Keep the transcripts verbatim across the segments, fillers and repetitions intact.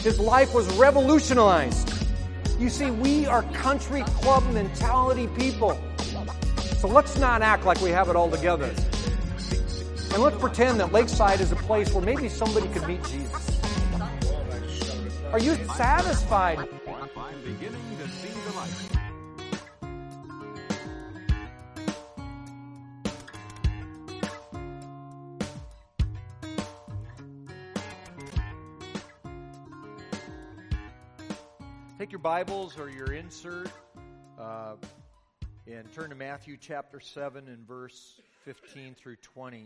His life was revolutionized. You see, we are country club mentality people. So let's not act like we have it all together. And let's pretend that Lakeside is a place where maybe somebody could meet Jesus. Are you satisfied? I'm beginning to see the light. Take your Bibles or your insert uh, and turn to Matthew chapter seven and verse fifteen through twenty.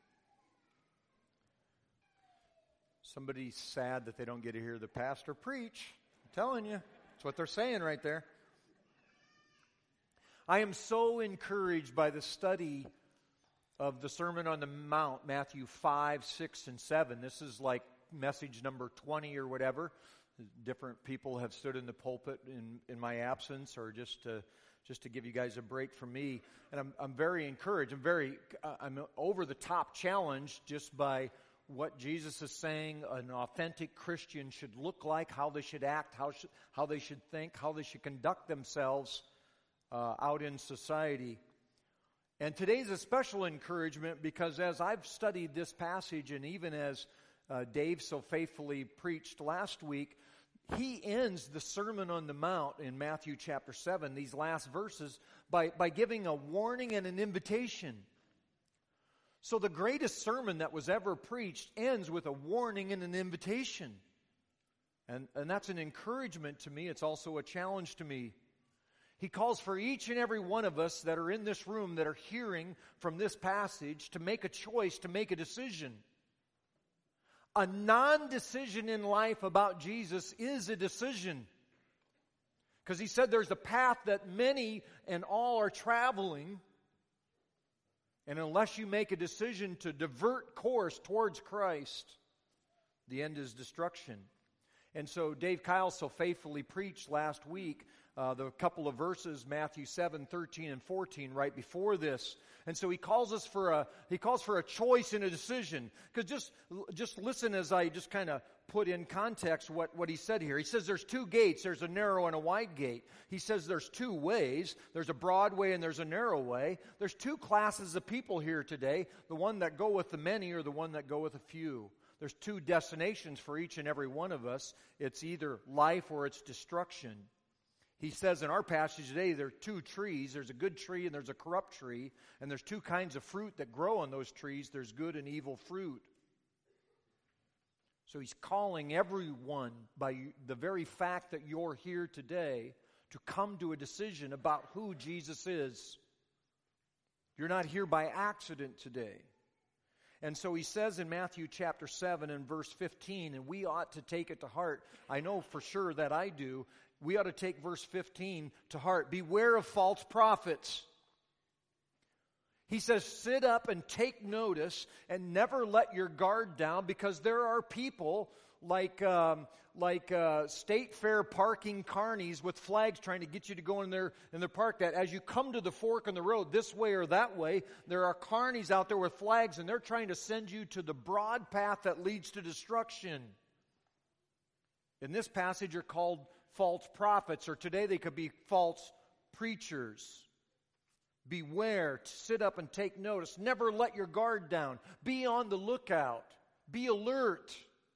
Somebody's sad that they don't get to hear the pastor preach. I'm telling you, that's what they're saying right there. I am so encouraged by the study of the Sermon on the Mount, Matthew five, six, and seven. This is like message number twenty or whatever. Different people have stood in the pulpit in, in my absence, or just to just to give you guys a break from me. And I'm I'm very encouraged. I'm very uh, I'm over the top challenged just by what Jesus is saying an authentic Christian should look like, how they should act, how should, how they should think, how they should conduct themselves uh, out in society. And today's a special encouragement because as I've studied this passage, and even as uh, Dave so faithfully preached last week, he ends the Sermon on the Mount in Matthew chapter seven, these last verses, by, by giving a warning and an invitation. So the greatest sermon that was ever preached ends with a warning and an invitation. And, and that's an encouragement to me. It's also a challenge to me. He calls for each and every one of us that are in this room, that are hearing from this passage, to make a choice, to make a decision. A non-decision in life about Jesus is a decision. Because he said there's a path that many and all are traveling. And unless you make a decision to divert course towards Christ, the end is destruction. And so Dave Kyle so faithfully preached last week uh, the couple of verses, Matthew seven, thirteen, and fourteen, right before this. And so he calls us for a he calls for a choice and a decision. Because just just listen as I just kind of put in context what, what he said here. He says there's two gates. There's a narrow and a wide gate. He says there's two ways. There's a broad way and there's a narrow way. There's two classes of people here today. The one that go with the many or the one that go with a few. There's two destinations for each and every one of us. It's either life or it's destruction. He says in our passage today there are two trees. There's a good tree and there's a corrupt tree. And there's two kinds of fruit that grow on those trees. There's good and evil fruit. So he's calling everyone, by the very fact that you're here today, to come to a decision about who Jesus is. You're not here by accident today. And so he says in Matthew chapter seven and verse fifteen, and we ought to take it to heart. I know for sure that I do. We ought to take verse fifteen to heart. Beware of false prophets. He says, sit up and take notice and never let your guard down, because there are people like um, like uh, state fair parking carnies with flags trying to get you to go in their in their park. That as you come to the fork in the road, this way or that way, there are carnies out there with flags, and they're trying to send you to the broad path that leads to destruction. In this passage, are called false prophets, or today they could be false preachers. Beware, sit up and take notice. Never let your guard down. Be on the lookout. Be alert.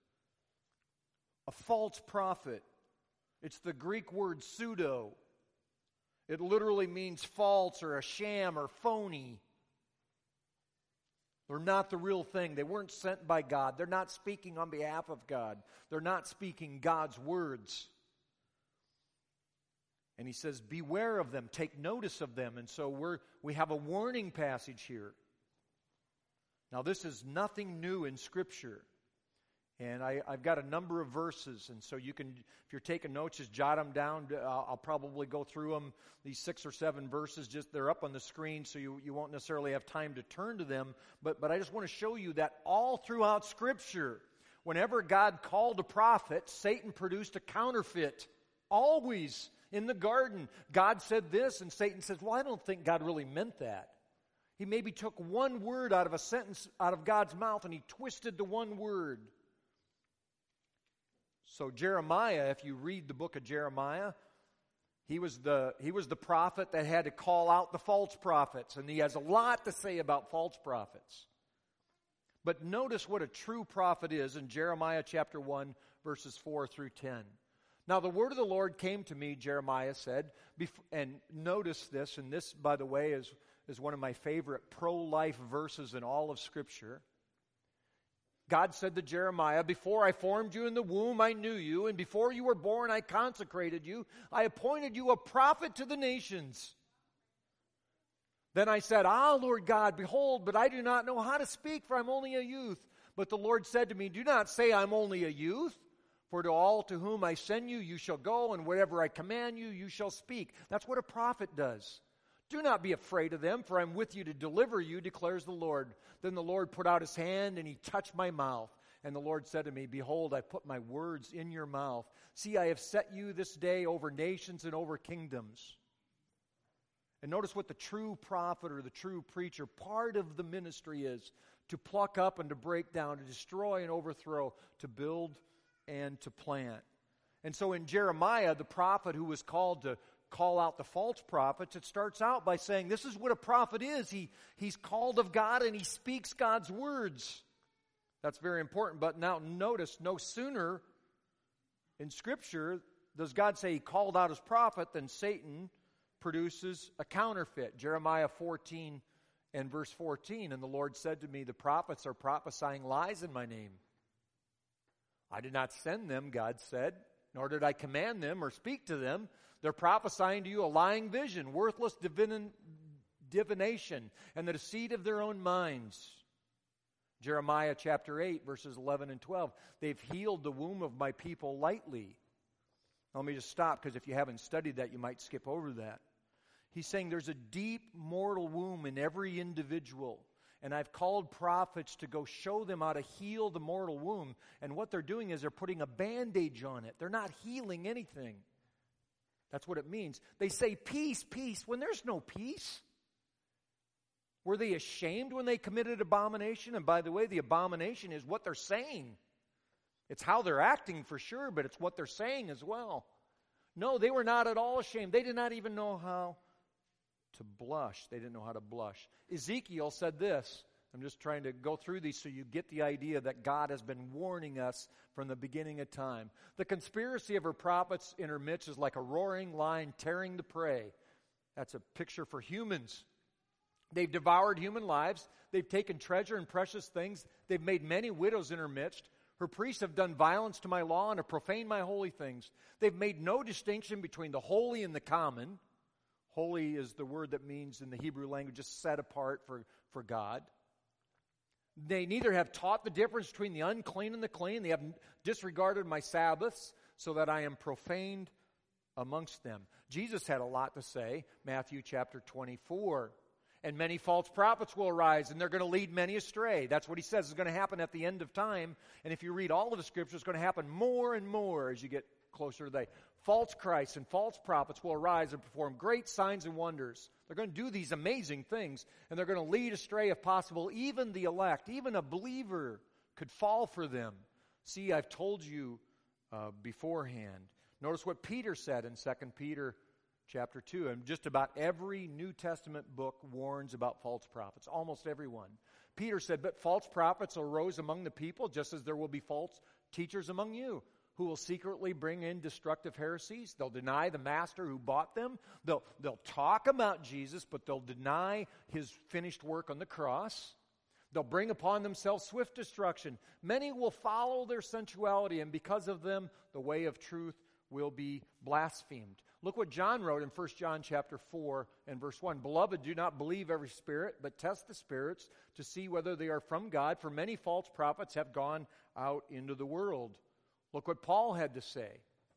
A false prophet. It's the Greek word pseudo. It literally means false or a sham or phony. They're not the real thing. They weren't sent by God. They're not speaking on behalf of God. They're not speaking God's words. And he says, beware of them, take notice of them. And so we're, we have a warning passage here. Now this is nothing new in Scripture. And I, I've got a number of verses. And so you can, if you're taking notes, just jot them down. I'll, I'll probably go through them, these six or seven verses. Just they're up on the screen, so you, you won't necessarily have time to turn to them. But, but I just want to show you that all throughout Scripture, whenever God called a prophet, Satan produced a counterfeit. Always. In the garden, God said this, and Satan says, well, I don't think God really meant that. He maybe took one word out of a sentence out of God's mouth, and he twisted the one word. So Jeremiah, if you read the book of Jeremiah, he was the he was the prophet that had to call out the false prophets, and he has a lot to say about false prophets. But notice what a true prophet is in Jeremiah chapter one, verses four through ten. Now the word of the Lord came to me, Jeremiah said, and notice this, and this, by the way, is, is one of my favorite pro-life verses in all of Scripture. God said to Jeremiah, before I formed you in the womb, I knew you, and before you were born, I consecrated you. I appointed you a prophet to the nations. Then I said, ah, Lord God, behold, but I do not know how to speak, for I'm only a youth. But the Lord said to me, do not say I'm only a youth, for to all to whom I send you, you shall go, and whatever I command you, you shall speak. That's what a prophet does. Do not be afraid of them, for I'm with you to deliver you, declares the Lord. Then the Lord put out his hand, and he touched my mouth. And the Lord said to me, behold, I put my words in your mouth. See, I have set you this day over nations and over kingdoms. And notice what the true prophet or the true preacher, part of the ministry is, to pluck up and to break down, to destroy and overthrow, to build and to plant. And so in Jeremiah, the prophet who was called to call out the false prophets, it starts out by saying this is what a prophet is. He, he's called of God and he speaks God's words. That's very important. But now notice, no sooner in Scripture does God say he called out his prophet than Satan produces a counterfeit. Jeremiah fourteen and verse fourteen, and the Lord said to me, the prophets are prophesying lies in my name. I did not send them, God said, nor did I command them or speak to them. They're prophesying to you a lying vision, worthless divin- divination, and the deceit of their own minds. Jeremiah chapter eight, verses eleven and twelve. They've healed the womb of my people lightly. Now, let me just stop, because if you haven't studied that, you might skip over that. He's saying there's a deep mortal womb in every individual. And I've called prophets to go show them how to heal the mortal womb. And what they're doing is they're putting a bandage on it. They're not healing anything. That's what it means. They say peace, peace, when there's no peace. Were they ashamed when they committed abomination? And by the way, the abomination is what they're saying. It's how they're acting for sure, but it's what they're saying as well. No, they were not at all ashamed. They did not even know how to blush. They didn't know how to blush. Ezekiel said this. I'm just trying to go through these so you get the idea that God has been warning us from the beginning of time. The conspiracy of her prophets in her midst is like a roaring lion tearing the prey. That's a picture for humans. They've devoured human lives. They've taken treasure and precious things. They've made many widows in her midst. Her priests have done violence to my law and have profaned my holy things. They've made no distinction between the holy and the common. Holy is the word that means in the Hebrew language just set apart for, for God. They neither have taught the difference between the unclean and the clean. They have disregarded my Sabbaths so that I am profaned amongst them. Jesus had a lot to say, Matthew chapter twenty-four. And many false prophets will arise, and they're going to lead many astray. That's what he says is going to happen at the end of time. And if you read all of the Scripture, it's going to happen more and more as you get closer to the day. False Christs and false prophets will arise and perform great signs and wonders. They're going to do these amazing things, and they're going to lead astray, if possible, even the elect. Even a believer could fall for them. See, I've told you uh, beforehand. Notice what Peter said in Second Peter chapter two, and just about every New Testament book warns about false prophets, almost everyone. Peter said, but false prophets arose among the people, just as there will be false teachers among you, who will secretly bring in destructive heresies. They'll deny the master who bought them. They'll, they'll talk about Jesus, but they'll deny his finished work on the cross. They'll bring upon themselves swift destruction. Many will follow their sensuality, and because of them, the way of truth will be blasphemed. Look what John wrote in First John chapter four and verse one. Beloved, do not believe every spirit, but test the spirits to see whether they are from God, for many false prophets have gone out into the world. Look what Paul had to say.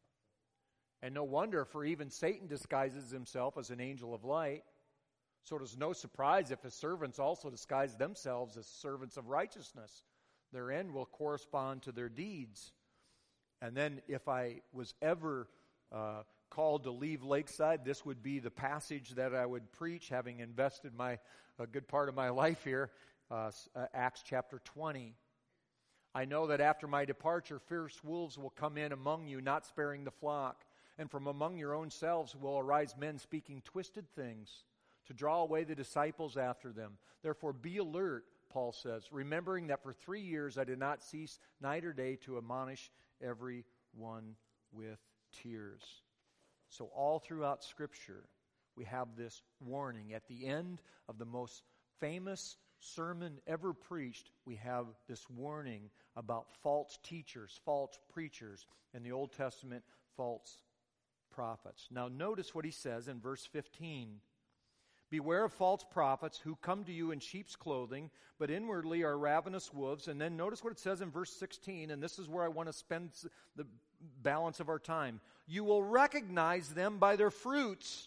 And no wonder, for even Satan disguises himself as an angel of light. So it is no surprise if his servants also disguise themselves as servants of righteousness. Their end will correspond to their deeds. And then if I was ever uh, called to leave Lakeside, this would be the passage that I would preach, having invested my a good part of my life here, uh, Acts chapter twenty. I know that after my departure, fierce wolves will come in among you, not sparing the flock. And from among your own selves will arise men speaking twisted things to draw away the disciples after them. Therefore be alert, Paul says, remembering that for three years I did not cease night or day to admonish every one with tears. So all throughout Scripture, we have this warning. At the end of the most famous sermon ever preached, we have this warning about false teachers, false preachers, in the Old Testament, false prophets. Now notice what he says in verse fifteen. Beware of false prophets who come to you in sheep's clothing, but inwardly are ravenous wolves. And then notice what it says in verse sixteen, and this is where I want to spend the balance of our time. You will recognize them by their fruits.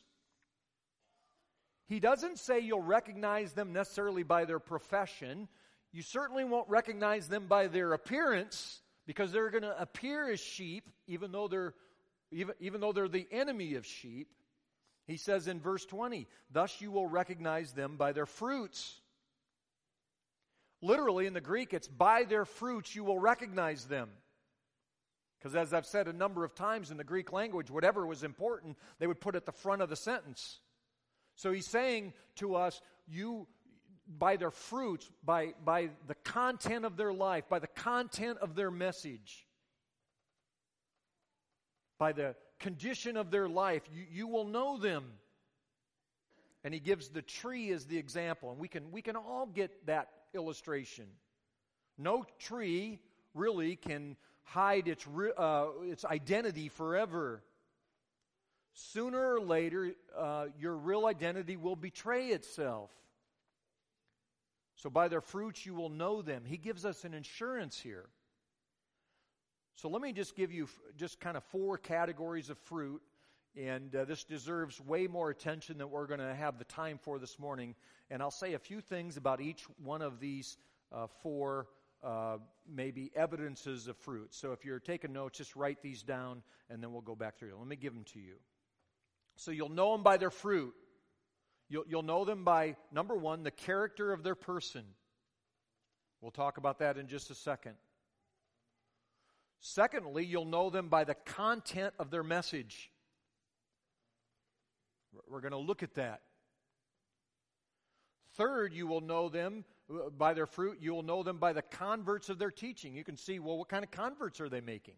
He doesn't say you'll recognize them necessarily by their profession. You certainly won't recognize them by their appearance, because they're going to appear as sheep, even though they're even, even though they're the enemy of sheep. He says in verse twenty, thus you will recognize them by their fruits. Literally in the Greek, it's by their fruits you will recognize them. Because as I've said a number of times in the Greek language, whatever was important, they would put at the front of the sentence. So he's saying to us, you, by their fruits, by, by the content of their life, by the content of their message, by the condition of their life, you, you will know them. And he gives the tree as the example. And we can, we can all get that illustration. No tree really can hide its, uh, its identity forever. Sooner or later, uh, your real identity will betray itself. So by their fruits you will know them. He gives us an insurance here. So let me just give you just kind of four categories of fruit, and uh, this deserves way more attention than we're going to have the time for this morning. And I'll say a few things about each one of these uh, four uh, maybe evidences of fruit. So if you're taking notes, just write these down, and then we'll go back through them. Let me give them to you. So you'll know them by their fruit. You'll, you'll know them by, number one, the character of their person. We'll talk about that in just a second. Secondly, you'll know them by the content of their message. We're going to look at that. Third, you will know them by their fruit. You will know them by the converts of their teaching. You can see, well, what kind of converts are they making?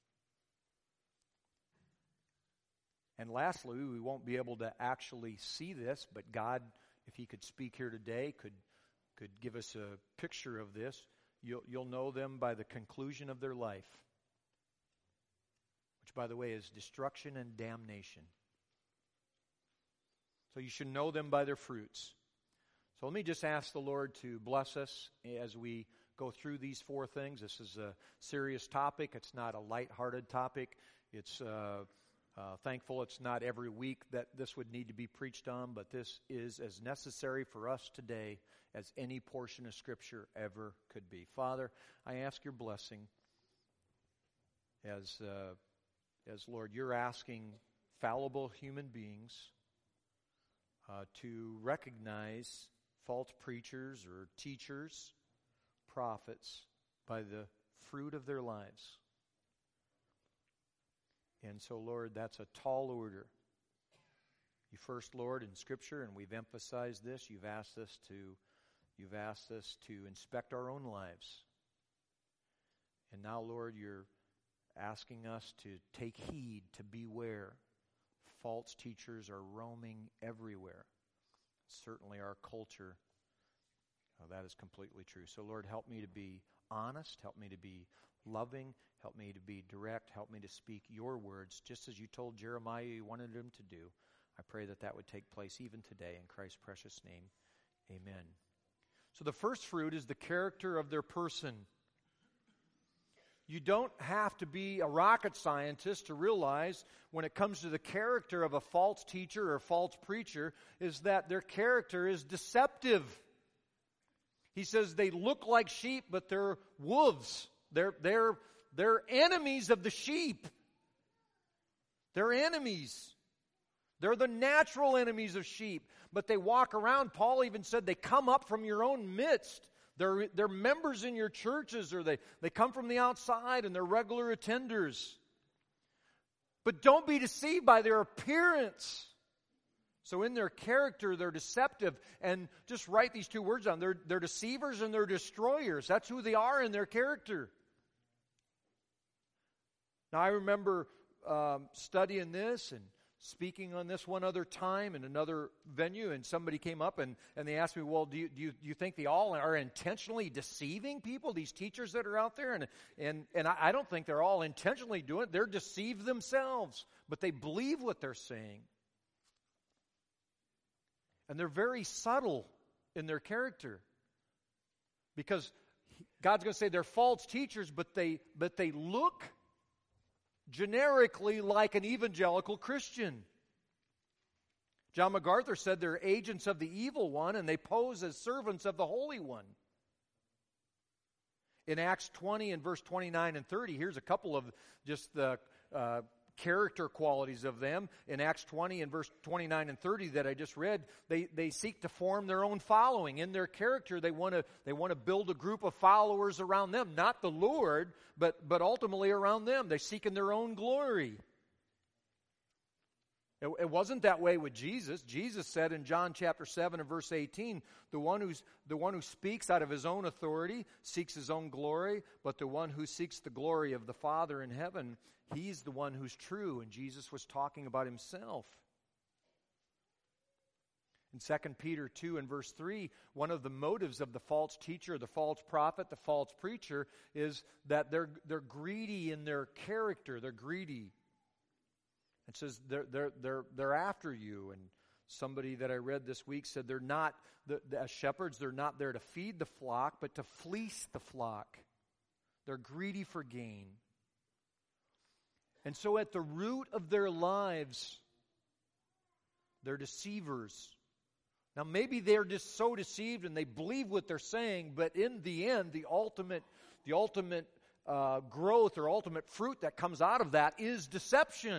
And lastly, we won't be able to actually see this, but God, if He could speak here today, could could give us a picture of this. You'll, you'll know them by the conclusion of their life, which, by the way, is destruction and damnation. So you should know them by their fruits. So let me just ask the Lord to bless us as we go through these four things. This is a serious topic. It's not a lighthearted topic. It's uh, uh, thankful it's not every week that this would need to be preached on, but this is as necessary for us today as any portion of Scripture ever could be. Father, I ask your blessing as, uh, as Lord, you're asking fallible human beings uh, to recognize false preachers or teachers, prophets, by the fruit of their lives. And so, Lord, that's a tall order. You first, Lord, in Scripture, and we've emphasized this, you've asked us to, you've asked us to inspect our own lives. And now, Lord, you're asking us to take heed, to beware. False teachers are roaming everywhere. Certainly our culture, oh, that is completely true. So, Lord, help me to be honest. Help me to be loving. Help me to be direct. Help me to speak your words, just as you told Jeremiah you wanted him to do. I pray that that would take place even today. In Christ's precious name, amen. So the first fruit is the character of their person. You don't have to be a rocket scientist to realize when it comes to the character of a false teacher or false preacher is that their character is deceptive. He says they look like sheep, but they're wolves. They're, they're, they're enemies of the sheep. They're enemies. They're the natural enemies of sheep, but they walk around. Paul even said they come up from your own midst. They're, they're members in your churches, or they, they come from the outside and they're regular attenders. But don't be deceived by their appearance. So in their character, they're deceptive. And just write these two words down. They're, they're deceivers and they're destroyers. That's who they are in their character. Now, I remember um, studying this and speaking on this one other time in another venue, and somebody came up and, and they asked me, well, do you, do you do you think they all are intentionally deceiving people, these teachers that are out there? And and, and I, I don't think they're all intentionally doing it. They're deceived themselves, but they believe what they're saying. And they're very subtle in their character. Because God's going to say they're false teachers, but they but they look generically like an evangelical Christian. John MacArthur said they're agents of the evil one, and they pose as servants of the Holy One. In Acts twenty and verse twenty-nine and thirty, here's a couple of just the uh, character qualities of them. In Acts twenty and verse twenty-nine and thirty that I just read, they, they seek to form their own following. In their character, they want to they want to build a group of followers around them, not the Lord, but, but ultimately around them. They seek in their own glory. It, it wasn't that way with Jesus. Jesus said in John chapter seven and verse eighteen, the one who's the one who speaks out of his own authority seeks his own glory, but the one who seeks the glory of the Father in heaven, he's the one who's true. And Jesus was talking about himself. In Second Peter two and verse three, one of the motives of the false teacher, the false prophet, the false preacher is that they're they're greedy in their character. They're greedy. It says they're they're they're they're after you. And somebody that I read this week said they're not the, the, as shepherds. They're not there to feed the flock, but to fleece the flock. They're greedy for gain. And so, at the root of their lives, they're deceivers. Now, maybe they're just so deceived and they believe what they're saying, but in the end, the ultimate, the ultimate uh, growth or ultimate fruit that comes out of that is deception.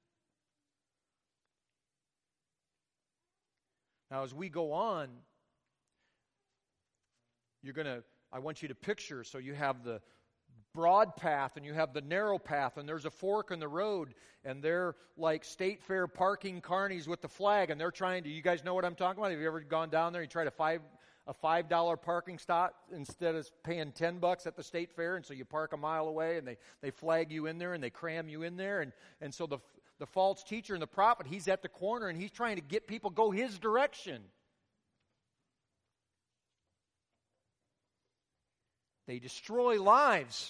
Now, as we go on, you're going to, I want you to picture, so you have the broad path and you have the narrow path, and there's a fork in the road, and they're like state fair parking carnies with the flag, and they're trying to, you guys know what I'm talking about? Have you ever gone down there and you try to five a five dollar parking spot instead of paying ten bucks at the state fair, and so you park a mile away and they, they flag you in there and they cram you in there, and, and so the the false teacher and the prophet, he's at the corner and he's trying to get people go his direction. They destroy lives.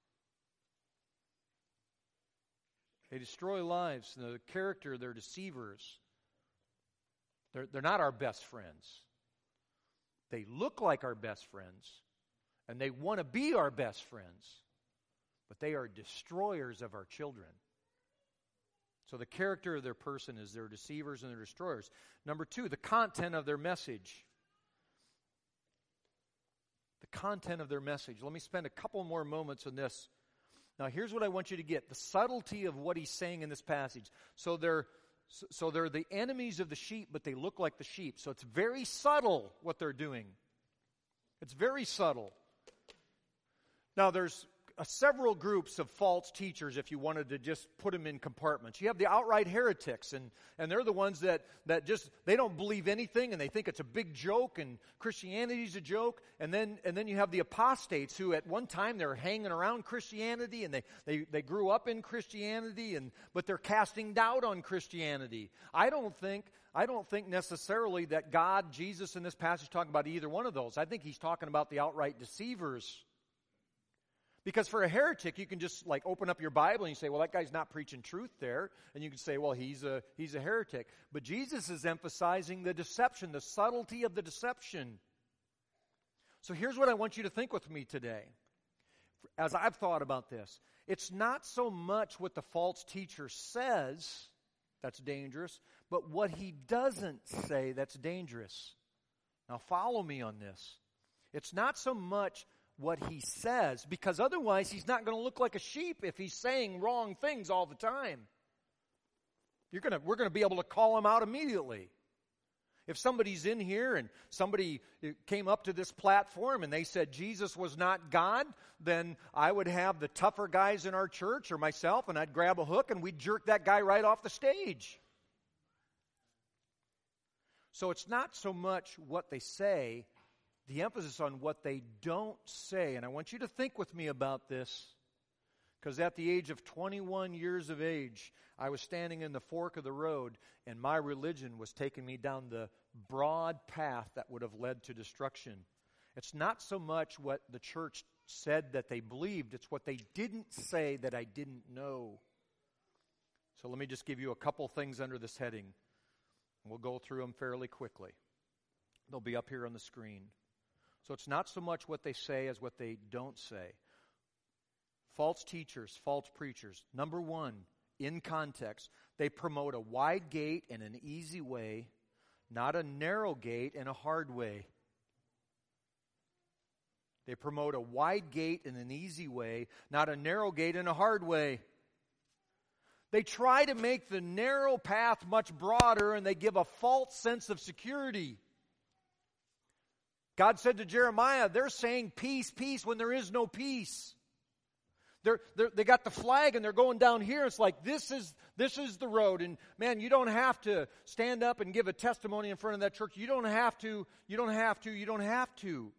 They destroy lives. The character, they're deceivers. They're, they're not our best friends. They look like our best friends, and they want to be our best friends, but they are destroyers of our children. So the character of their person is they're deceivers and they're destroyers. Number two, the content of their message. The content of their message. Let me spend a couple more moments on this. Now, here's what I want you to get. The subtlety of what he's saying in this passage. So they're, so they're the enemies of the sheep, but they look like the sheep. So it's very subtle what they're doing. It's very subtle. Now, there's uh, several groups of false teachers, if you wanted to just put them in compartments. You have the outright heretics, and, and they're the ones that, that just, they don't believe anything, and they think it's a big joke, and Christianity's a joke. And then and then you have the apostates, who at one time they're hanging around Christianity, and they, they, they grew up in Christianity, and but they're casting doubt on Christianity. I don't think I don't think necessarily that God, Jesus in this passage, talking about either one of those. I think he's talking about the outright deceivers. Because for a heretic, you can just like open up your Bible and you say, well, that guy's not preaching truth there. And you can say, well, he's a he's a heretic. But Jesus is emphasizing the deception, the subtlety of the deception. So here's what I want you to think with me today. As I've thought about this, it's not so much what the false teacher says that's dangerous, but what he doesn't say that's dangerous. Now follow me on this. It's not so much what he says, because otherwise he's not going to look like a sheep if he's saying wrong things all the time. You're going to, we're going to be able to call him out immediately. If somebody's in here and somebody came up to this platform and they said Jesus was not God, then I would have the tougher guys in our church or myself, and I'd grab a hook and we'd jerk that guy right off the stage. So it's not so much what they say, the emphasis on what they don't say. And I want you to think with me about this, because at the age of twenty-one years of age, I was standing in the fork of the road, and my religion was taking me down the broad path that would have led to destruction. It's not so much what the church said that they believed, it's what they didn't say that I didn't know. So let me just give you a couple things under this heading. We'll go through them fairly quickly. They'll be up here on the screen. So it's not so much what they say as what they don't say. False teachers, false preachers. Number one, in context, they promote a wide gate and an easy way, not a narrow gate and a hard way. They promote a wide gate and an easy way, not a narrow gate and a hard way. They try to make the narrow path much broader, and they give a false sense of security. God said to Jeremiah, they're saying peace, peace, when there is no peace. They're, they're, they got the flag and they're going down here. It's like, this is, this is the road. And man, you don't have to stand up and give a testimony in front of that church. You don't have to, you don't have to, you don't have to.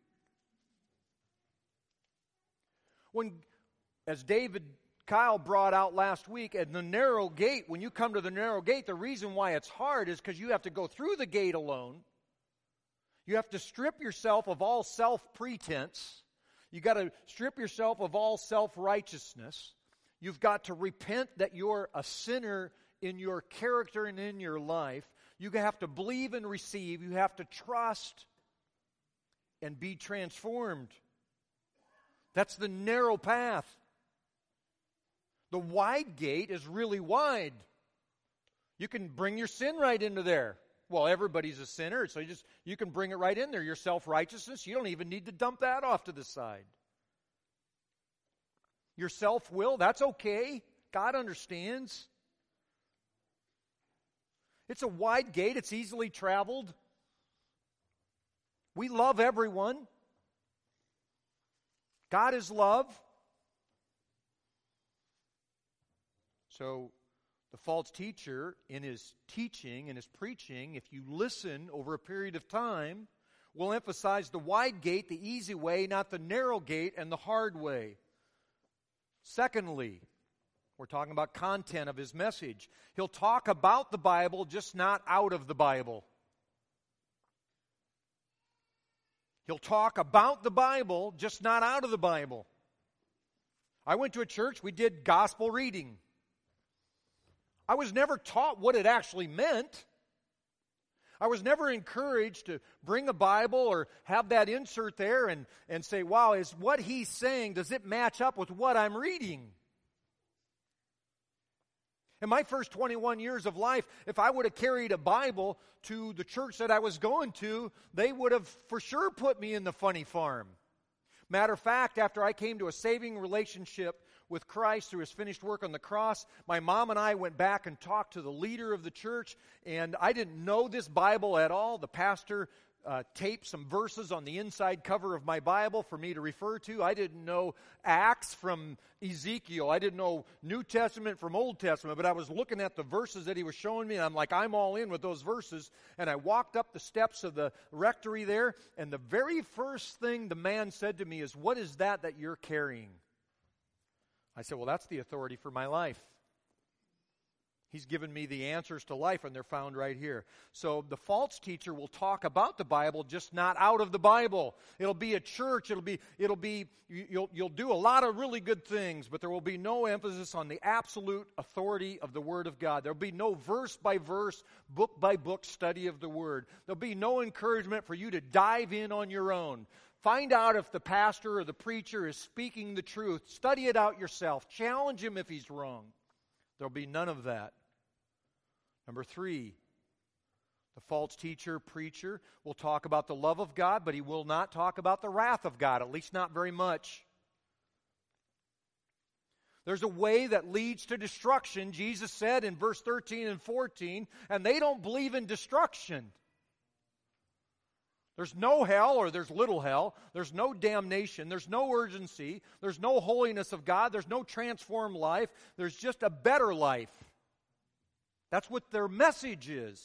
When, as David Kyle brought out last week, at the narrow gate, when you come to the narrow gate, the reason why it's hard is because you have to go through the gate alone. You have to strip yourself of all self-pretense. You got to strip yourself of all self-righteousness. You've got to repent that you're a sinner in your character and in your life. You have to believe and receive. You have to trust and be transformed. That's the narrow path. The wide gate is really wide. You can bring your sin right into there. Well, everybody's a sinner, so you just you can bring it right in there. Your self-righteousness, you don't even need to dump that off to the side. Your self-will, that's okay. God understands. It's a wide gate. It's easily traveled. We love everyone. God is love. So the false teacher, in his teaching and his preaching, if you listen over a period of time, will emphasize the wide gate, the easy way, not the narrow gate and the hard way. Secondly, we're talking about content of his message. He'll talk about the Bible, just not out of the Bible. He'll talk about the Bible, just not out of the Bible. I went to a church, we did gospel reading. I was never taught what it actually meant. I was never encouraged to bring a Bible or have that insert there and, and say, wow, is what he's saying, does it match up with what I'm reading? In my first twenty-one years of life, if I would have carried a Bible to the church that I was going to, they would have for sure put me in the funny farm. Matter of fact, after I came to a saving relationship with Christ through his finished work on the cross, my mom and I went back and talked to the leader of the church, and I didn't know this Bible at all. The pastor uh, taped some verses on the inside cover of my Bible for me to refer to. I didn't know Acts from Ezekiel. I didn't know New Testament from Old Testament, but I was looking at the verses that he was showing me, and I'm like, I'm all in with those verses. And I walked up the steps of the rectory there, and the very first thing the man said to me is, what is that that you're carrying? I said, well, that's the authority for my life. He's given me the answers to life, and they're found right here. So the false teacher will talk about the Bible, just not out of the Bible. It'll be a church. It'll be, it'll be, you'll, you'll do a lot of really good things, but there will be no emphasis on the absolute authority of the Word of God. There'll be no verse by verse, book by book study of the Word. There'll be no encouragement for you to dive in on your own. Find out if the pastor or the preacher is speaking the truth. Study it out yourself. Challenge him if he's wrong. There'll be none of that. Number three, the false teacher, preacher will talk about the love of God, but he will not talk about the wrath of God, at least not very much. There's a way that leads to destruction, Jesus said in verse thirteen and fourteen, and they don't believe in destruction. There's no hell or there's little hell. There's no damnation. There's no urgency. There's no holiness of God. There's no transformed life. There's just a better life. That's what their message is.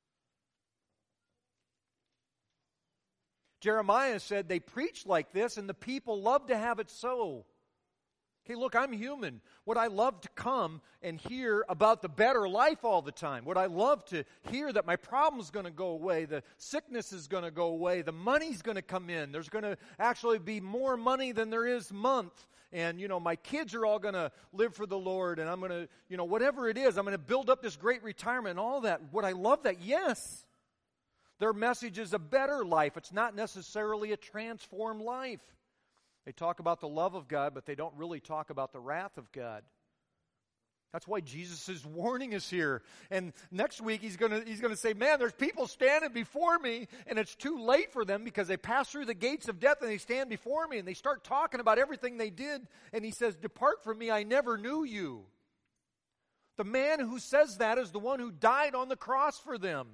Jeremiah said they preach like this and the people love to have it so. Okay, look, I'm human. Would I love to come and hear about the better life all the time? Would I love to hear that my problem's going to go away, the sickness is going to go away, the money's going to come in, there's going to actually be more money than there is month, and, you know, my kids are all going to live for the Lord, and I'm going to, you know, whatever it is, I'm going to build up this great retirement and all that. Would I love that? Yes. Their message is a better life. It's not necessarily a transformed life. They talk about the love of God, but they don't really talk about the wrath of God. That's why Jesus is warning us here. And next week he's going to he's going to say, man, there's people standing before me, and it's too late for them because they pass through the gates of death and they stand before me and they start talking about everything they did. And he says, depart from me, I never knew you. The man who says that is the one who died on the cross for them.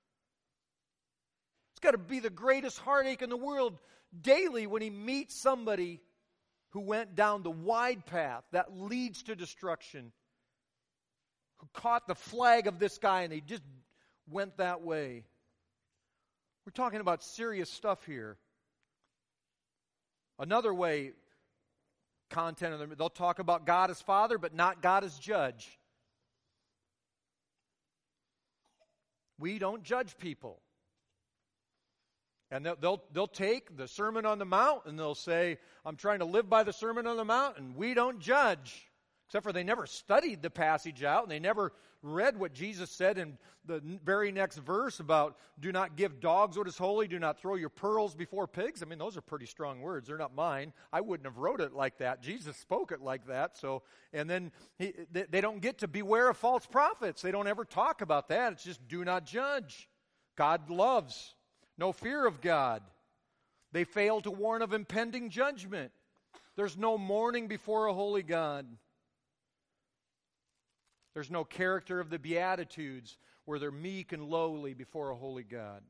It's got to be the greatest heartache in the world daily when he meets somebody who went down the wide path that leads to destruction, who caught the flag of this guy and they just went that way. We're talking about serious stuff here. Another way, content of them, they'll talk about God as Father, but not God as Judge. We don't judge people. And they'll, they'll, they'll take the Sermon on the Mount and they'll say, I'm trying to live by the Sermon on the Mount, and we don't judge. Except for they never studied the passage out, and they never read what Jesus said in the very next verse about do not give dogs what is holy, do not throw your pearls before pigs. I mean, those are pretty strong words. They're not mine. I wouldn't have wrote it like that. Jesus spoke it like that. So, and then he, they, they don't get to beware of false prophets. They don't ever talk about that. It's just do not judge. God loves. No fear of God. They fail to warn of impending judgment. There's no mourning before a holy God. There's no character of the Beatitudes where they're meek and lowly before a holy God.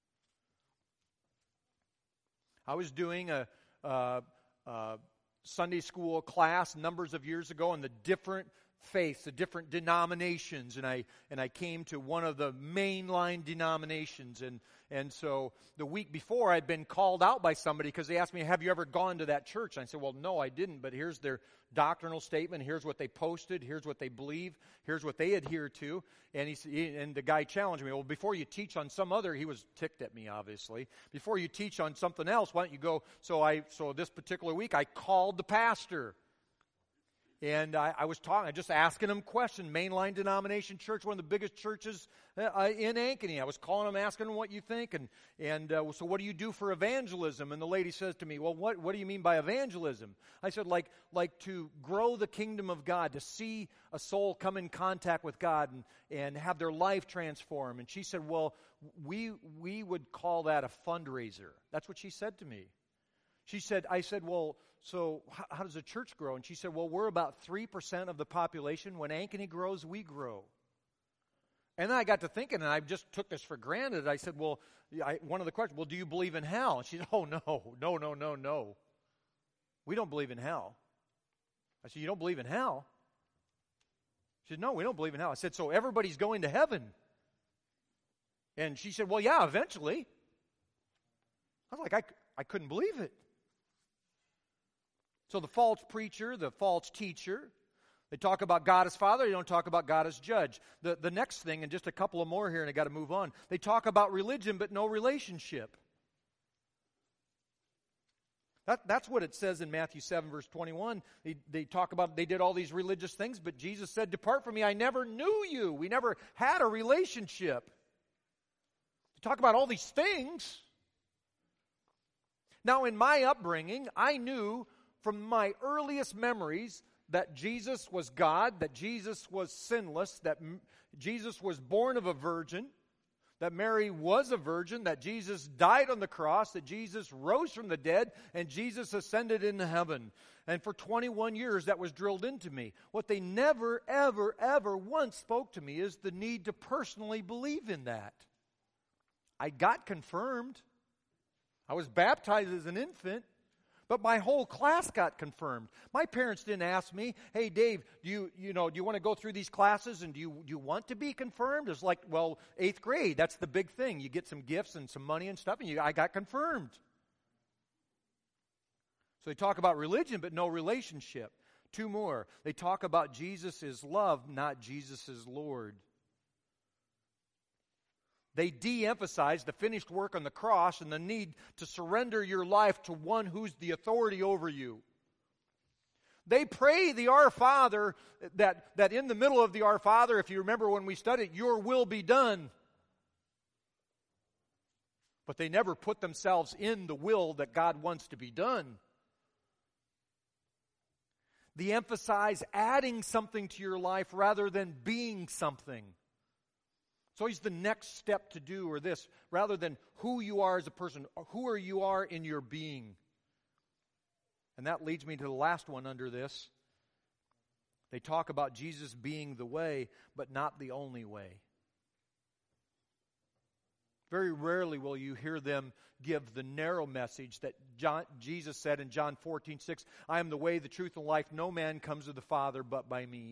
I was doing a, a, a Sunday school class numbers of years ago on the different faiths, the different denominations, and I and I came to one of the mainline denominations, and and so the week before I'd been called out by somebody because they asked me, have you ever gone to that church? And I said, well, no, I didn't, but here's their doctrinal statement, here's what they posted, here's what they believe, here's what they adhere to. And he and the guy challenged me, well, before you teach on some other, he was ticked at me, obviously, before you teach on something else, why don't you go? So I so this particular week I called the pastor. And I, I was talking, just asking him questions. Mainline denomination church, one of the biggest churches uh, in Ankeny. I was calling him, asking him what you think, and and uh, so what do you do for evangelism? And the lady says to me, well, what what do you mean by evangelism? I said, like like to grow the kingdom of God, to see a soul come in contact with God and and have their life transform. And she said, well, we we would call that a fundraiser. That's what she said to me. She said, I said, well, so how, how does a church grow? And she said, well, we're about three percent of the population. When Ankeny grows, we grow. And then I got to thinking, and I just took this for granted. I said, well, I, one of the questions, well, do you believe in hell? And she said, oh, no, no, no, no, no. We don't believe in hell. I said, you don't believe in hell? She said, no, we don't believe in hell. I said, so everybody's going to heaven? And she said, well, yeah, eventually. I was like, I, I couldn't believe it. So the false preacher, the false teacher, they talk about God as Father, they don't talk about God as Judge. The, the next thing, and just a couple of more here, and I got to move on, they talk about religion but no relationship. That, that's what it says in Matthew seven, verse twenty-one. They, they talk about, they did all these religious things, but Jesus said, depart from me, I never knew you. We never had a relationship. They talk about all these things. Now, in my upbringing, I knew from my earliest memories that Jesus was God, that Jesus was sinless, that M- Jesus was born of a virgin, that Mary was a virgin, that Jesus died on the cross, that Jesus rose from the dead, and Jesus ascended into heaven. And for twenty-one years, that was drilled into me. What they never, ever, ever once spoke to me is the need to personally believe in that. I got confirmed. I was baptized as an infant, but my whole class got confirmed. My parents didn't ask me, hey, Dave, do you, you know, do you want to go through these classes and do you, do you want to be confirmed? It's like, well, eighth grade, that's the big thing. You get some gifts and some money and stuff, and you, I got confirmed. So they talk about religion, but no relationship. Two more. They talk about Jesus is love, not Jesus is Lord. They de-emphasize the finished work on the cross and the need to surrender your life to one who's the authority over you. They pray the Our Father, that, that in the middle of the Our Father, if you remember when we studied, your will be done. But they never put themselves in the will that God wants to be done. They emphasize adding something to your life rather than being something. It's always the next step to do, or this, rather than who you are as a person. Who are you are in your being? And that leads me to the last one under this. They talk about Jesus being the way, but not the only way. Very rarely will you hear them give the narrow message that John, Jesus said in John fourteen six, I am the way, the truth, and life. No man comes to the Father but by me.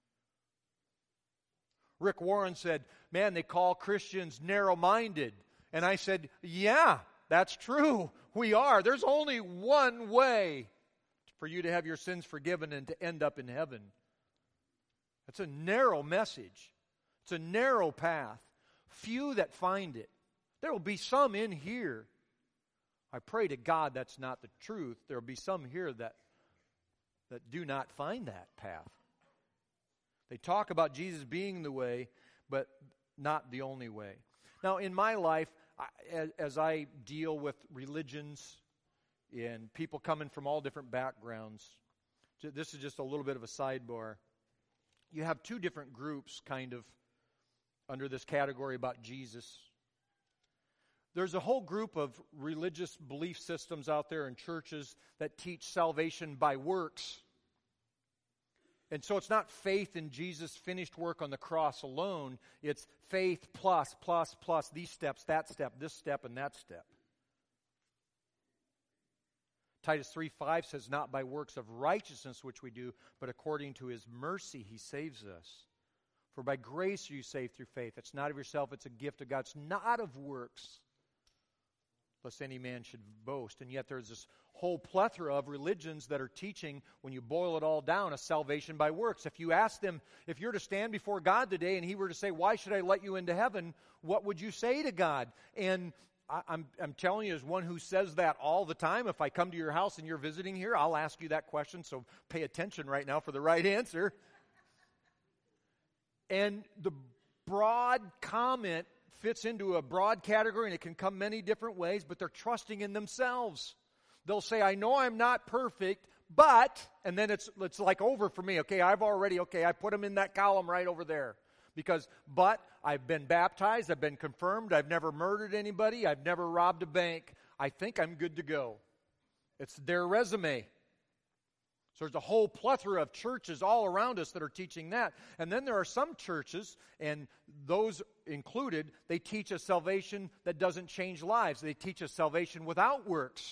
Rick Warren said, man, they call Christians narrow-minded. And I said, yeah, that's true. We are. There's only one way for you to have your sins forgiven and to end up in heaven. That's a narrow message. It's a narrow path. Few that find it. There will be some in here. I pray to God that's not the truth. There will be some here that, that do not find that path. They talk about Jesus being the way, but not the only way. Now, in my life, I, as, as I deal with religions and people coming from all different backgrounds, this is just a little bit of a sidebar. You have two different groups kind of under this category about Jesus. There's a whole group of religious belief systems out there in churches that teach salvation by works. And so it's not faith in Jesus' finished work on the cross alone. It's faith plus, plus, plus, these steps, that step, this step, and that step. Titus three five says, not by works of righteousness which we do, but according to His mercy He saves us. For by grace are you saved through faith. It's not of yourself, it's a gift of God. It's not of works, lest any man should boast. And yet there's this whole plethora of religions that are teaching, when you boil it all down, a salvation by works. If you ask them, if you're to stand before God today and He were to say, why should I let you into heaven? What would you say to God? And I, I'm, I'm telling you, as one who says that all the time, if I come to your house and you're visiting here, I'll ask you that question, so pay attention right now for the right answer. And the broad comment fits into a broad category, and it can come many different ways, but they're trusting in themselves. They'll say, I know I'm not perfect, but, and then it's it's like over for me. Okay, I've already, okay, I put them in that column right over there. Because, but, I've been baptized, I've been confirmed, I've never murdered anybody, I've never robbed a bank. I think I'm good to go. It's their resume. So there's a whole plethora of churches all around us that are teaching that. And then there are some churches, and those included, they teach a salvation that doesn't change lives. They teach a salvation without works.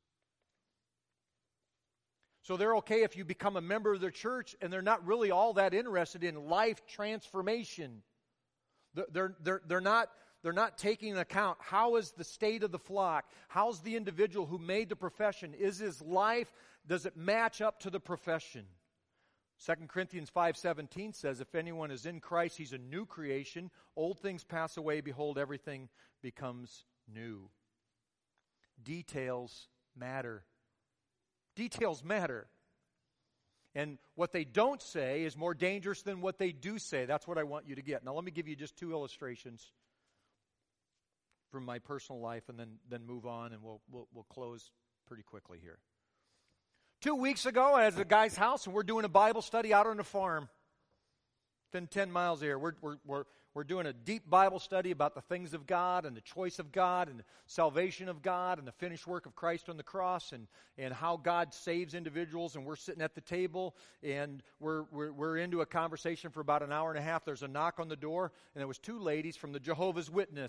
So they're okay if you become a member of their church, and they're not really all that interested in life transformation. They're, they're, they're, not, they're not taking into account, how is the state of the flock? How's the individual who made the profession? Is his life, does it match up to the profession? Second Corinthians five seventeen says, if anyone is in Christ, he's a new creation. Old things pass away. Behold, everything becomes new. Details matter. Details matter. And what they don't say is more dangerous than what they do say. That's what I want you to get. Now let me give you just two illustrations from my personal life, and then, then move on, and we'll, we'll we'll close pretty quickly here. Two weeks ago, I was at a guy's house, and we're doing a Bible study out on a farm. Within ten miles here. We're, we're, we're, we're doing a deep Bible study about the things of God and the choice of God and the salvation of God and the finished work of Christ on the cross, and, and how God saves individuals. And we're sitting at the table, and we're, we're, we're into a conversation for about an hour and a half. There's a knock on the door, and there was two ladies from the Jehovah's Witness.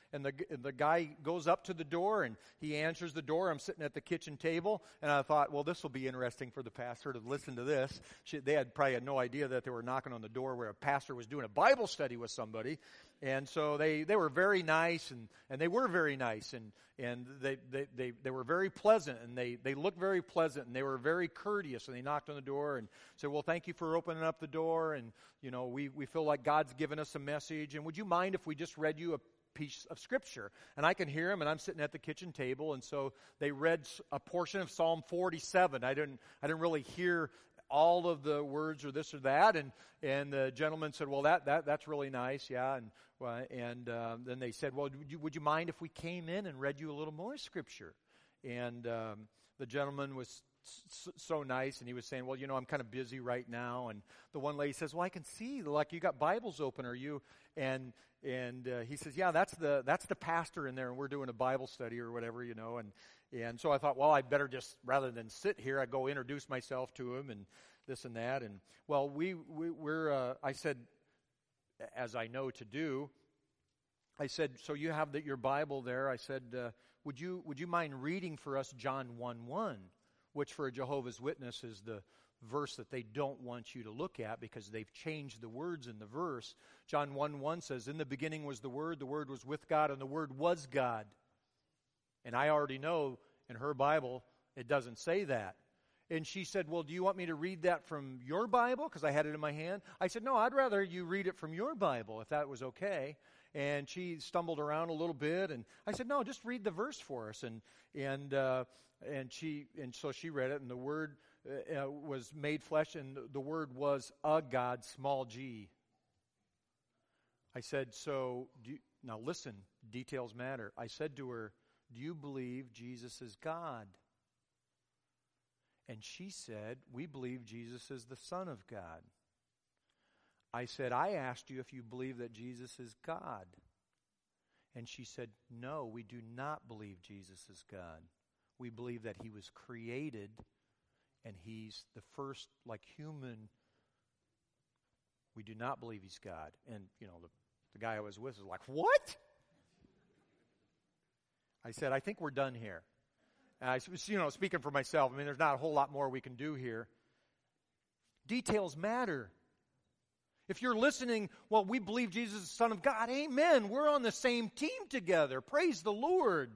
and the and the guy goes up to the door, and he answers the door. I'm sitting at the kitchen table, and I thought, well, this will be interesting for the pastor to listen to this. She, they had probably had no idea that they were knocking on the door where a pastor was doing a Bible study with somebody. And so they, they were very nice, and, and they were very nice, and, and they, they, they, they were very pleasant, and they, they looked very pleasant, and they were very courteous, and they knocked on the door and said, well, thank you for opening up the door, and, you know, we, we feel like God's given us a message, and would you mind if we just read you a piece of Scripture? And I can hear them, and I'm sitting at the kitchen table, and so they read a portion of Psalm forty-seven. I didn't, I didn't really hear all of the words or this or that, and and the gentleman said, well, that that that's really nice, yeah, and uh, and uh, then they said, well, would you, would you mind if we came in and read you a little more Scripture? And um, the gentleman was s- so nice, and he was saying, well, you know, I'm kind of busy right now, and the one lady says, well, I can see, like, you got Bibles open, are you? And and uh, he says, yeah, that's the that's the pastor in there, and we're doing a Bible study or whatever, you know, and And so I thought, well, I better just, rather than sit here, I go introduce myself to him and this and that. And, well, we, we, we're, uh, I said, as I know to do, I said, so you have the, your Bible there. I said, uh, would you would you mind reading for us John one one, which for a Jehovah's Witness is the verse that they don't want you to look at because they've changed the words in the verse. John one one says, in the beginning was the Word, the Word was with God, and the Word was God. And I already know in her Bible it doesn't say that. And she said, well, do you want me to read that from your Bible? Because I had it in my hand. I said, no, I'd rather you read it from your Bible, if that was okay. And she stumbled around a little bit, and I said, no, just read the verse for us. And and uh, and she and so she read it, and the Word uh, was made flesh, and the Word was a God, small g. I said, so do you, now listen, details matter. I said to her, do you believe Jesus is God? And she said, we believe Jesus is the Son of God. I said, I asked you if you believe that Jesus is God. And she said, no, we do not believe Jesus is God. We believe that he was created and he's the first, like, human. We do not believe he's God. And, you know, the, the guy I was with was like, what? I said, I think we're done here. And I was, you know, speaking for myself, I mean, there's not a whole lot more we can do here. Details matter. If you're listening, well, we believe Jesus is the Son of God. Amen. We're on the same team together. Praise the Lord.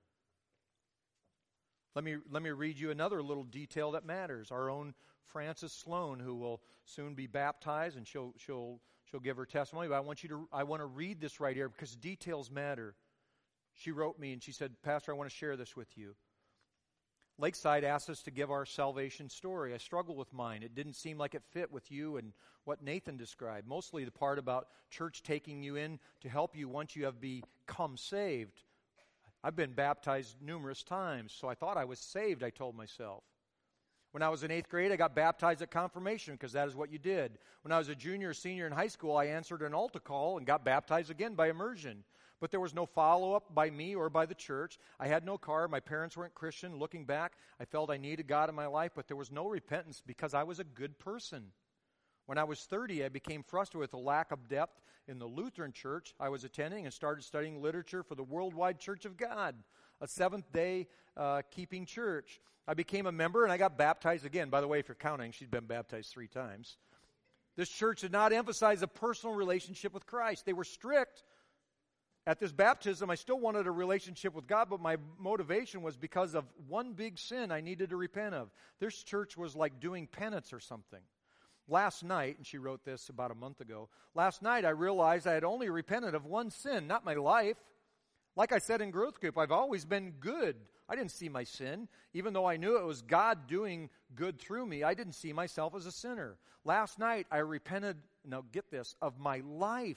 Let me let me read you another little detail that matters. Our own Frances Sloan, who will soon be baptized, and she'll she'll she'll give her testimony. But I want you to I want to read this right here because details matter. She wrote me and she said, Pastor, I want to share this with you. Lakeside asked us to give our salvation story. I struggled with mine. It didn't seem like it fit with you and what Nathan described. Mostly the part about church taking you in to help you once you have become saved. I've been baptized numerous times, so I thought I was saved, I told myself. When I was in eighth grade, I got baptized at confirmation because that is what you did. When I was a junior or senior in high school, I answered an altar call and got baptized again by immersion. But there was no follow-up by me or by the church. I had no car. My parents weren't Christian. Looking back, I felt I needed God in my life, but there was no repentance because I was a good person. When I was thirty, I became frustrated with the lack of depth in the Lutheran church I was attending and started studying literature for the Worldwide Church of God, a Seventh-day uh, keeping church. I became a member, and I got baptized again. By the way, if you're counting, she'd been baptized three times. This church did not emphasize a personal relationship with Christ. They were strict. At this baptism, I still wanted a relationship with God, but my motivation was because of one big sin I needed to repent of. This church was like doing penance or something. Last night, and she wrote this about a month ago, last night I realized I had only repented of one sin, not my life. Like I said in growth group, I've always been good. I didn't see my sin. Even though I knew it was God doing good through me, I didn't see myself as a sinner. Last night I repented, now get this, of my life.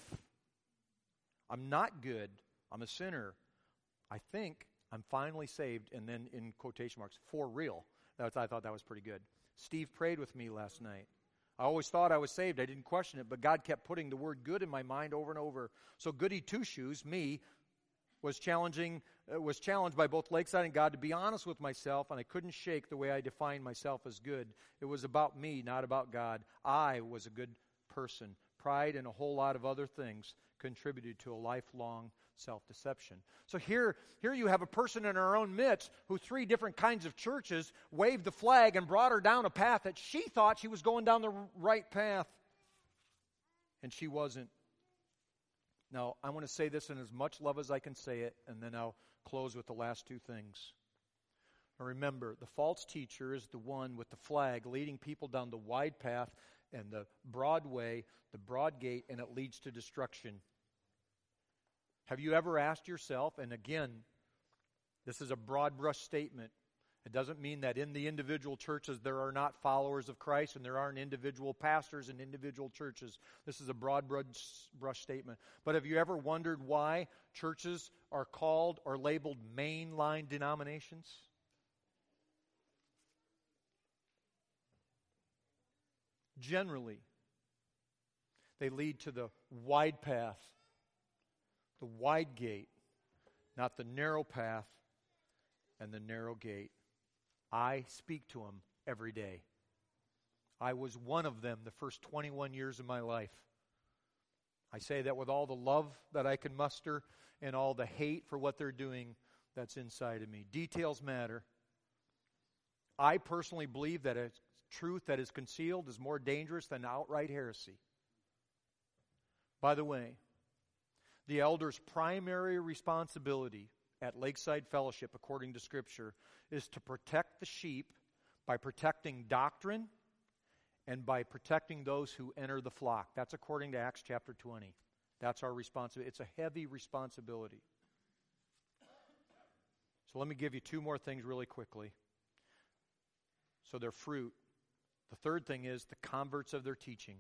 I'm not good. I'm a sinner. I think I'm finally saved, and then in quotation marks, for real. That's, I thought that was pretty good. Steve prayed with me last night. I always thought I was saved. I didn't question it, but God kept putting the word good in my mind over and over. So Goody Two-Shoes, me, was challenging, uh, was challenged by both Lakeside and God to be honest with myself, and I couldn't shake the way I defined myself as good. It was about me, not about God. I was a good person. Pride and a whole lot of other things contributed to a lifelong self-deception. So here, here you have a person in our own midst who three different kinds of churches waved the flag and brought her down a path that she thought she was going down the right path. And she wasn't. Now, I want to say this in as much love as I can say it, and then I'll close with the last two things. Now remember, the false teacher is the one with the flag leading people down the wide path and the broad way, the broad gate, and it leads to destruction. Have you ever asked yourself, and again, this is a broad brush statement. It doesn't mean that in the individual churches there are not followers of Christ and there aren't individual pastors in individual churches. This is a broad brush statement. But have you ever wondered why churches are called or labeled mainline denominations? Generally, they lead to the wide path, the wide gate, not the narrow path and the narrow gate. I speak to them every day. I was one of them the first twenty-one years of my life. I say that with all the love that I can muster and all the hate for what they're doing that's inside of me. Details matter. I personally believe that a truth that is concealed is more dangerous than outright heresy. By the way, the elder's primary responsibility at Lakeside Fellowship, according to Scripture, is to protect the sheep by protecting doctrine and by protecting those who enter the flock. That's according to Acts chapter twenty. That's our responsibility. It's a heavy responsibility. So let me give you two more things really quickly. So their fruit. The third thing is the converts of their teaching.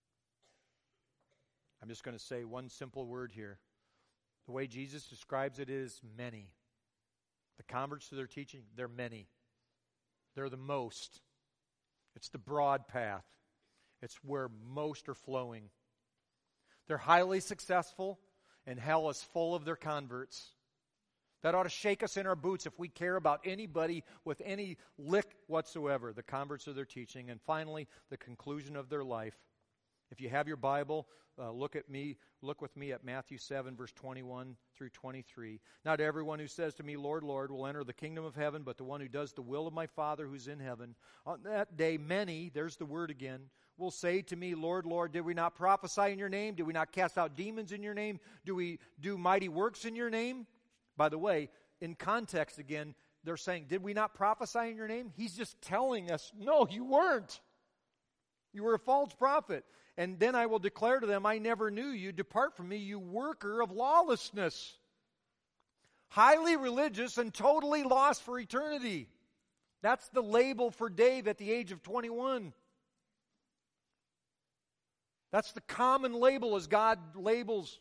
I'm just going to say one simple word here. The way Jesus describes it is many. The converts to their teaching, they're many. They're the most. It's the broad path. It's where most are flowing. They're highly successful, and hell is full of their converts. That ought to shake us in our boots if we care about anybody with any lick whatsoever. The converts of their teaching. And finally, the conclusion of their life. If you have your Bible, uh, look at me. Look with me at Matthew seven, verse twenty-one through twenty-three. Not everyone who says to me, Lord, Lord, will enter the kingdom of heaven, but the one who does the will of my Father who's in heaven. On that day, many, there's the word again, will say to me, Lord, Lord, did we not prophesy in your name? Did we not cast out demons in your name? Do we do mighty works in your name? By the way, in context again, they're saying, did we not prophesy in your name? He's just telling us, no, you weren't. You were a false prophet. And then I will declare to them, I never knew you. Depart from me, you worker of lawlessness. Highly religious and totally lost for eternity. That's the label for Dave at the age of twenty-one. That's the common label as God labels.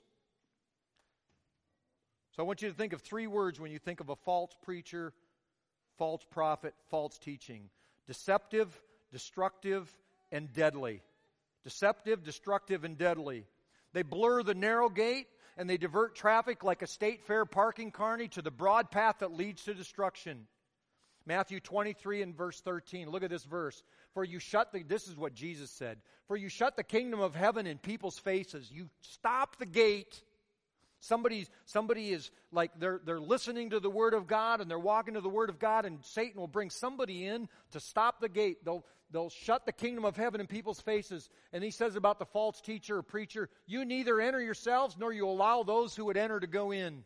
So I want you to think of three words when you think of a false preacher, false prophet, false teaching. Deceptive, destructive, and deadly. Deceptive, destructive, and deadly. They blur the narrow gate and they divert traffic like a state fair parking carney to the broad path that leads to destruction. Matthew twenty-three and verse thirteen. Look at this verse. For you shut the, this is what Jesus said. For you shut the kingdom of heaven in people's faces. You stop the gate. Somebody's, somebody is like, they're, they're listening to the Word of God and they're walking to the Word of God, and Satan will bring somebody in to stop the gate. They'll, they'll shut the kingdom of heaven in people's faces. And he says about the false teacher or preacher, you neither enter yourselves nor you allow those who would enter to go in.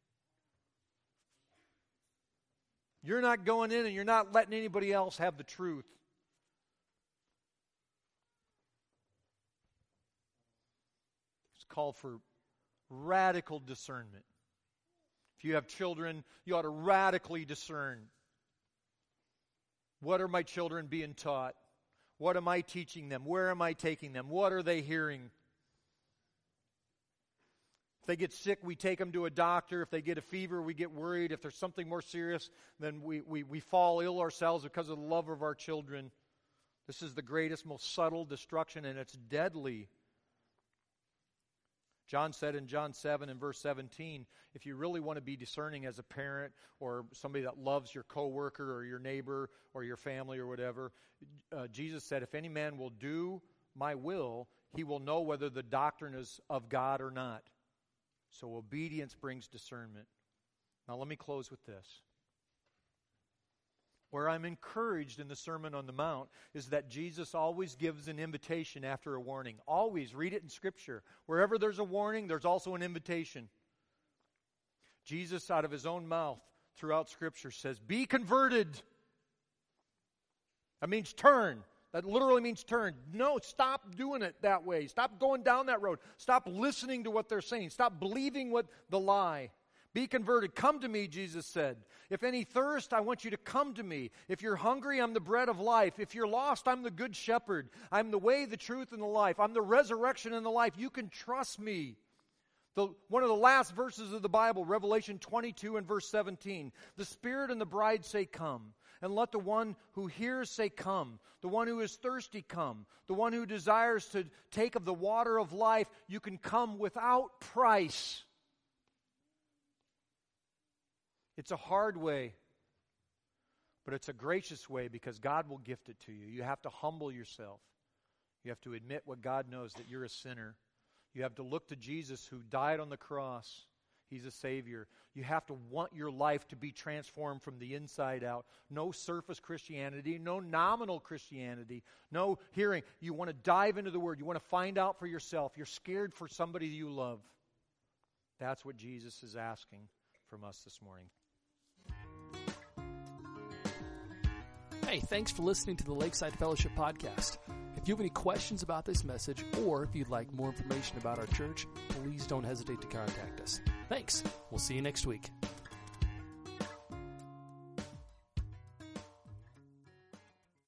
You're not going in and you're not letting anybody else have the truth. It's called for radical discernment. If you have children, you ought to radically discern. What are my children being taught? What am I teaching them? Where am I taking them? What are they hearing? If they get sick, we take them to a doctor. If they get a fever, we get worried. If there's something more serious, then we, we, we fall ill ourselves because of the love of our children. This is the greatest, most subtle destruction, and it's deadly. John said in John seven and verse seventeen, if you really want to be discerning as a parent or somebody that loves your coworker or your neighbor or your family or whatever, uh, Jesus said, if any man will do my will, he will know whether the doctrine is of God or not. So obedience brings discernment. Now let me close with this. Where I'm encouraged in the Sermon on the Mount is that Jesus always gives an invitation after a warning. Always read it in Scripture. Wherever there's a warning, there's also an invitation. Jesus, out of his own mouth throughout Scripture, says, be converted. That means turn. That literally means turn. No, stop doing it that way. Stop going down that road. Stop listening to what they're saying. Stop believing what the lie. Be converted. Come to me, Jesus said. If any thirst, I want you to come to me. If you're hungry, I'm the bread of life. If you're lost, I'm the good shepherd. I'm the way, the truth, and the life. I'm the resurrection and the life. You can trust me. The, one of the last verses of the Bible, Revelation twenty-two and verse seventeen. The Spirit and the bride say, come. And let the one who hears say, come. The one who is thirsty, come. The one who desires to take of the water of life, you can come without price. It's a hard way, but it's a gracious way because God will gift it to you. You have to humble yourself. You have to admit what God knows, that you're a sinner. You have to look to Jesus who died on the cross. He's a Savior. You have to want your life to be transformed from the inside out. No surface Christianity, no nominal Christianity, no hearing. You want to dive into the Word. You want to find out for yourself. You're scared for somebody you love. That's what Jesus is asking from us this morning. Hey, thanks for listening to the Lakeside Fellowship Podcast. If you have any questions about this message, or if you'd like more information about our church, please don't hesitate to contact us. Thanks. We'll see you next week.